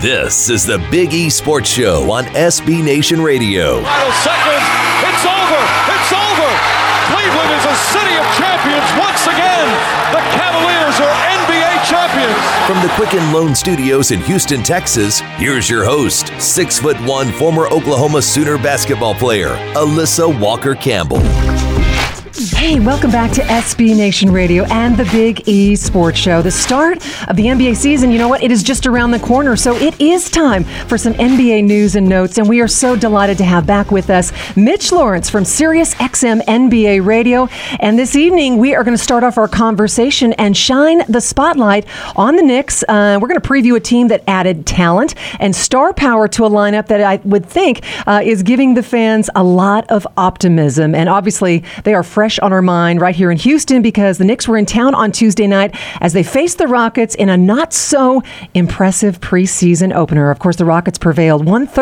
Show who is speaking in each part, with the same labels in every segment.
Speaker 1: This is the Big E Sports Show on SB Nation Radio.
Speaker 2: Final seconds. It's over. It's over. Cleveland is a city of champions once again. The Cavaliers are NBA champions.
Speaker 1: From the Quicken Loan Studios in Houston, Texas, here's your host, 6'1" former Oklahoma Sooner basketball player, Alyssa Walker-Campbell.
Speaker 3: Hey, welcome back to SB Nation Radio and the Big E Sports Show. The start of the NBA season, you know what? It is just around the corner, so it is time for some NBA news and notes, and we are so delighted to have back with us Mitch Lawrence from SiriusXM NBA Radio. And this evening, we are going to start off our conversation and shine the spotlight on the Knicks. We're going to preview a team that added talent and star power to a lineup that I would think is giving the fans a lot of optimism. And obviously, they are fresh on our mind right here in Houston because the Knicks were in town on Tuesday night as they faced the Rockets in a not-so-impressive preseason opener. Of course, the Rockets prevailed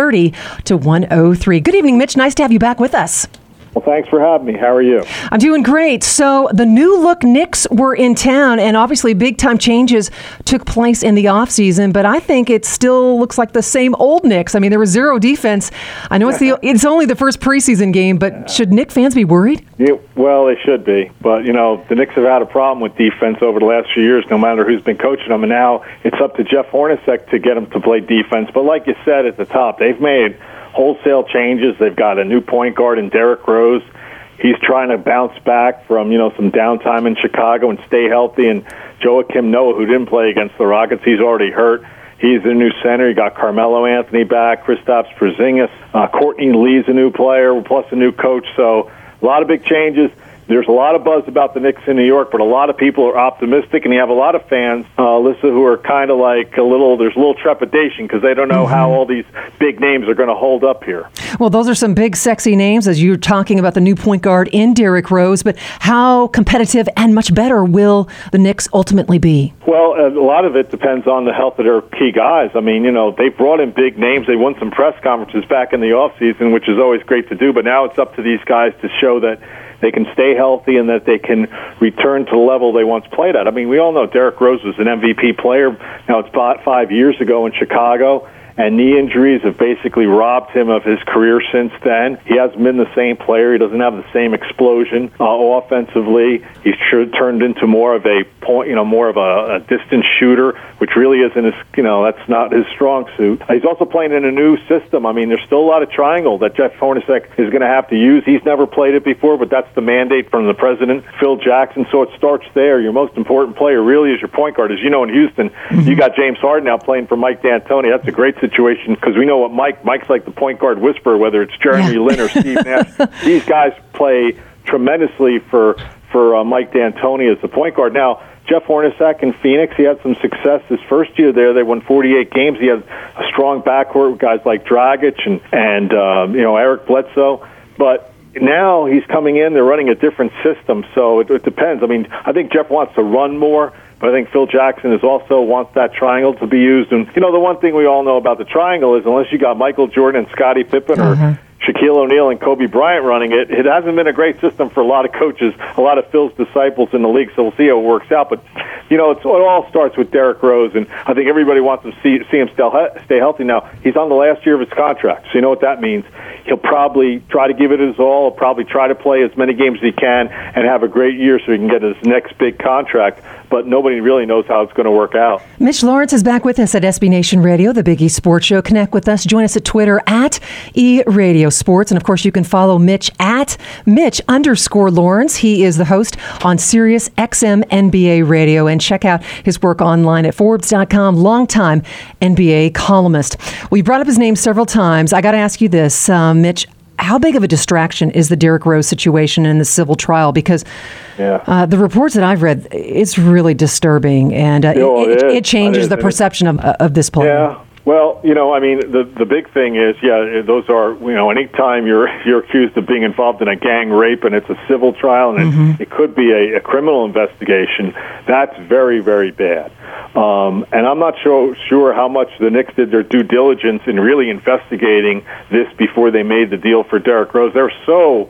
Speaker 3: 130-103. Good evening, Mitch. Nice to have you back with us.
Speaker 4: Well, thanks for having me. How are you?
Speaker 3: I'm doing great. So the new look Knicks were in town, and obviously big-time changes took place in the offseason, but I think it still looks like the same old Knicks. I mean, there was zero defense. I know it's only the first preseason game, but should Knicks fans be worried?
Speaker 4: Yeah, well, they should be. But, you know, the Knicks have had a problem with defense over the last few years, no matter who's been coaching them, and now it's up to Jeff Hornacek to get them to play defense. But like you said at the top, they've made wholesale changes. They've got a new point guard in Derrick Rose. He's trying to bounce back from, some downtime in Chicago and stay healthy. And Joakim Noah, who didn't play against the Rockets, he's already hurt. He's the new center. You got Carmelo Anthony back, Kristaps Porzingis. Courtney Lee's a new player, plus a new coach. So a lot of big changes. There's a lot of buzz about the Knicks in New York, but a lot of people are optimistic, and you have a lot of fans, Alyssa, who are kind of like there's a little trepidation because they don't know how all these big names are going to hold up here.
Speaker 3: Well, those are some big, sexy names, as you're talking about the new point guard in Derrick Rose, but how competitive and much better will the Knicks ultimately be?
Speaker 4: Well, a lot of it depends on the health of their key guys. I mean, they brought in big names. They won some press conferences back in the offseason, which is always great to do, but now it's up to these guys to show that they can stay healthy and that they can return to the level they once played at. I mean, we all know Derrick Rose was an MVP player. Now, it's about 5 years ago in Chicago, and knee injuries have basically robbed him of his career since then. He hasn't been the same player. He doesn't have the same explosion offensively. He's turned into more of a point, more of a distance shooter, which really isn't his, that's not his strong suit. He's also playing in a new system. I mean, there's still a lot of triangle that Jeff Hornacek is going to have to use. He's never played it before, but that's the mandate from the president, Phil Jackson. So it starts there. Your most important player really is your point guard. As you know, in Houston, you got James Harden now playing for Mike D'Antoni. That's a great situation because we know what Mike's like, the point guard whisperer, whether it's Jeremy Lin or Steve Nash. These guys play tremendously for Mike D'Antoni as the point guard. Now, Jeff Hornacek in Phoenix, he had some success his first year there. They won 48 games. He had a strong backcourt with guys like Dragic and Eric Bledsoe. But now he's coming in. They're running a different system, so it depends. I mean, I think Jeff wants to run more, but I think Phil Jackson also wants that triangle to be used. And, the one thing we all know about the triangle is unless you got Michael Jordan and Scottie Pippen or Shaquille O'Neal and Kobe Bryant running it, it hasn't been a great system for a lot of coaches, a lot of Phil's disciples in the league, so we'll see how it works out. But, it all starts with Derrick Rose, and I think everybody wants to see him stay healthy. Now, he's on the last year of his contract, so you know what that means. He'll probably try to give it his all. He'll probably try to play as many games as he can and have a great year so he can get his next big contract. But nobody really knows how it's going to work out.
Speaker 3: Mitch Lawrence is back with us at SB Nation Radio, the Big E Sports Show. Connect with us. Join us at Twitter at eRadioSports. And, of course, you can follow Mitch at Mitch_Lawrence. He is the host on SiriusXM NBA Radio. And check out his work online at Forbes.com, longtime NBA columnist. We brought up his name several times. I got to ask you this, Mitch. How big of a distraction is the Derrick Rose situation in the civil trial? Because the reports that I've read, it's really disturbing, and it changes the perception of this player.
Speaker 4: Yeah. Well, the big thing is, those are, anytime you're accused of being involved in a gang rape and it's a civil trial and it could be a criminal investigation, that's very, very bad. And I'm not sure how much the Knicks did their due diligence in really investigating this before they made the deal for Derrick Rose. They're so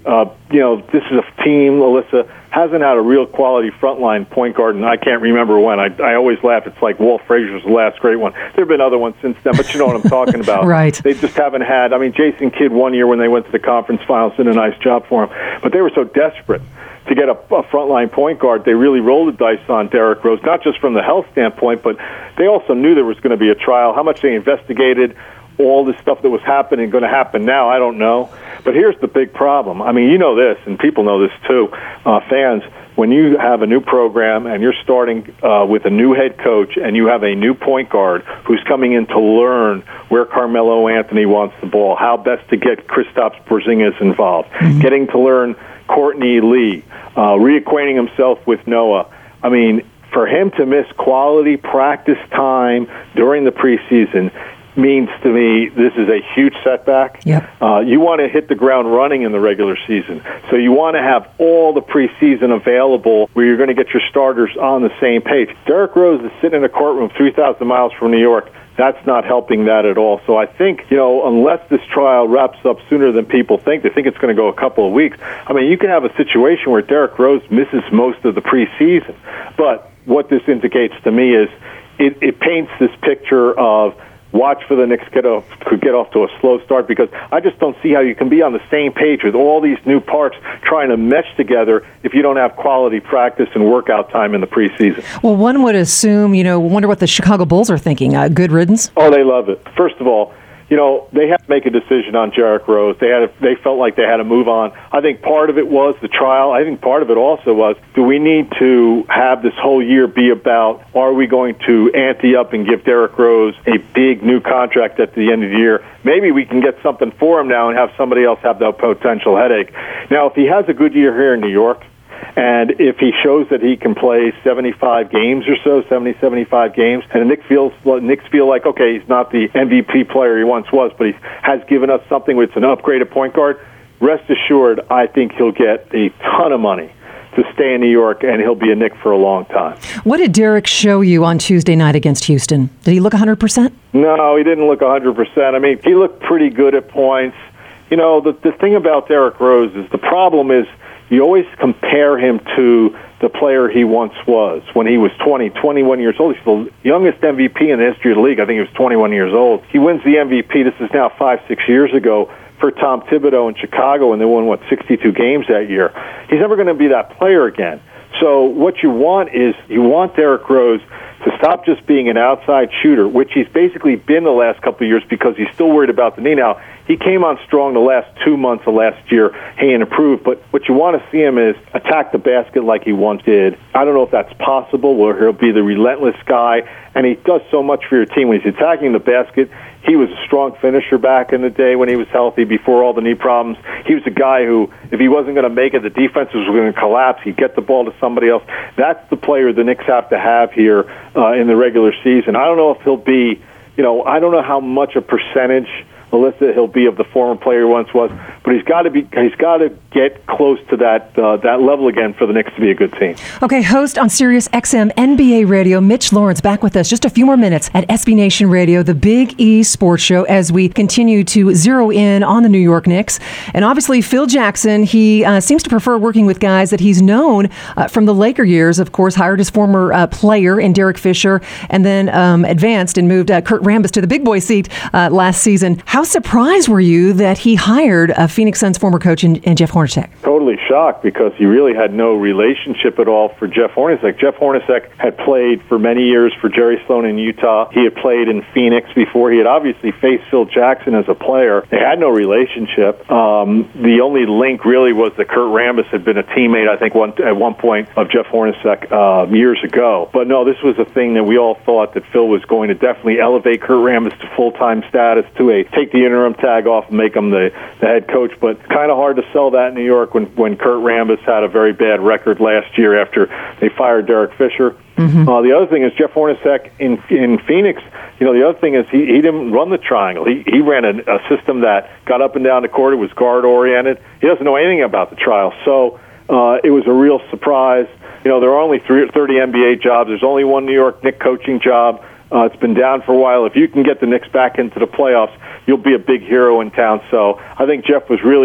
Speaker 4: This is a team, Alyssa, hasn't had a real quality frontline point guard, and I can't remember when. I always laugh. It's like Walt Frazier's the last great one. There have been other ones since then, but you know what I'm talking about.
Speaker 3: Right.
Speaker 4: They just haven't had. I mean, Jason Kidd one year when they went to the conference finals did a nice job for him, but they were so desperate to get a frontline point guard. They really rolled the dice on Derrick Rose, not just from the health standpoint, but they also knew there was going to be a trial. How much they investigated all this stuff that was happening, going to happen now, I don't know. But here's the big problem. I mean, you know this, and people know this too, fans. When you have a new program and you're starting with a new head coach and you have a new point guard who's coming in to learn where Carmelo Anthony wants the ball, how best to get Kristaps Porzingis involved, getting to learn Courtney Lee, reacquainting himself with Noah. I mean, for him to miss quality practice time during the preseason means to me this is a huge setback.
Speaker 3: Yep.
Speaker 4: You want to hit the ground running in the regular season. So you want to have all the preseason available where you're going to get your starters on the same page. Derrick Rose is sitting in a courtroom 3,000 miles from New York. That's not helping that at all. So I think, unless this trial wraps up sooner than people think, they think it's going to go a couple of weeks. I mean, you can have a situation where Derrick Rose misses most of the preseason. But what this indicates to me is it paints this picture of watch for the Knicks could get off to a slow start, because I just don't see how you can be on the same page with all these new parts trying to mesh together if you don't have quality practice and workout time in the preseason.
Speaker 3: Well, one would assume, wonder what the Chicago Bulls are thinking. Good riddance?
Speaker 4: Oh, they love it. First of all, they had to make a decision on Derrick Rose. They felt like they had to move on. I think part of it was the trial. I think part of it also was, do we need to have this whole year be about, are we going to ante up and give Derrick Rose a big new contract at the end of the year? Maybe we can get something for him now and have somebody else have that potential headache. Now, if he has a good year here in New York, and if he shows that he can play 75 games or so, 75 games, and the Knicks feel like, okay, he's not the MVP player he once was, but he has given us something with an upgraded point guard, rest assured, I think he'll get a ton of money to stay in New York, and he'll be a Knick for a long time.
Speaker 3: What did Derrick show you on Tuesday night against Houston? Did he look 100%?
Speaker 4: No, he didn't look 100%. I mean, he looked pretty good at points. The thing about Derrick Rose is the problem is, you always compare him to the player he once was when he was 21 years old. He's the youngest MVP in the history of the league. I think he was 21 years old. He wins the MVP. This is now 5-6 years ago for Tom Thibodeau in Chicago, and they won, 62 games that year. He's never going to be that player again. So what you want is Derrick Rose to stop just being an outside shooter, which he's basically been the last couple of years because he's still worried about the knee. Now, he came on strong the last 2 months of last year. He improved, but what you want to see him is attack the basket like he once did. I don't know if that's possible, where he'll be the relentless guy, and he does so much for your team. When he's attacking the basket, he was a strong finisher back in the day when he was healthy before all the knee problems. He was a guy who, if he wasn't going to make it, the defense was going to collapse. He'd get the ball to somebody else. That's the player the Knicks have to have here in the regular season. I don't know if he'll be, I don't know how much a percentage, Alyssa, he'll be of the former player he once was, but he's got to get close to that level again for the Knicks to be a good team.
Speaker 3: Okay, host on Sirius XM NBA Radio, Mitch Lawrence, back with us just a few more minutes at SB Nation Radio, the Big E Sports Show, as we continue to zero in on the New York Knicks. And obviously, Phil Jackson, he seems to prefer working with guys that he's known from the Laker years. Of course, hired his former player in Derek Fisher, and then advanced and moved Kurt Rambis to the big boy seat last season. How surprised were you that he hired Phoenix Suns former coach in Jeff Hornacek?
Speaker 4: Totally shocked, because he really had no relationship at all for Jeff Hornacek. Jeff Hornacek had played for many years for Jerry Sloan in Utah. He had played in Phoenix before. He had obviously faced Phil Jackson as a player. They had no relationship. The only link really was that Kurt Rambis had been a teammate, I think, at one point of Jeff Hornacek years ago. But no, this was a thing that we all thought that Phil was going to definitely elevate Kurt Rambis to full-time status, to take the interim tag off and make him the head coach. But kind of hard to sell that in New York when Kurt Rambis had a very bad record last year after they fired Derek Fisher. Mm-hmm. The other thing is Jeff Hornacek in Phoenix. The other thing is he didn't run the triangle. He ran a system that got up and down the court. It was guard-oriented. He doesn't know anything about the trial. So it was a real surprise. There are only 30 NBA jobs. There's only one New York Knicks coaching job. It's been down for a while. If you can get the Knicks back into the playoffs, you'll be a big hero in town. So I think Jeff was really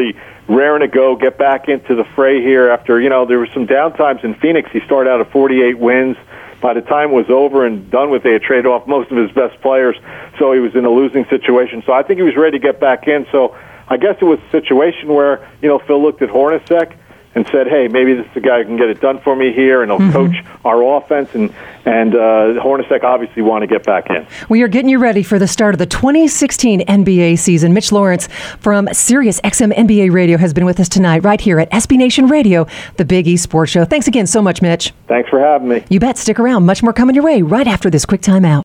Speaker 4: raring to go, get back into the fray here after, there were some downtimes in Phoenix. He started out at 48 wins. By the time it was over and done with, they had traded off most of his best players, so he was in a losing situation. So I think he was ready to get back in. So I guess it was a situation where, Phil looked at Hornacek and said, hey, maybe this is the guy who can get it done for me here, and he'll coach our offense. And Hornacek obviously want to get back in.
Speaker 3: We are getting you ready for the start of the 2016 NBA season. Mitch Lawrence from Sirius XM NBA Radio has been with us tonight right here at SB Nation Radio, the Big E Sports Show. Thanks again so much, Mitch.
Speaker 4: Thanks for having me.
Speaker 3: You bet. Stick around. Much more coming your way right after this quick timeout.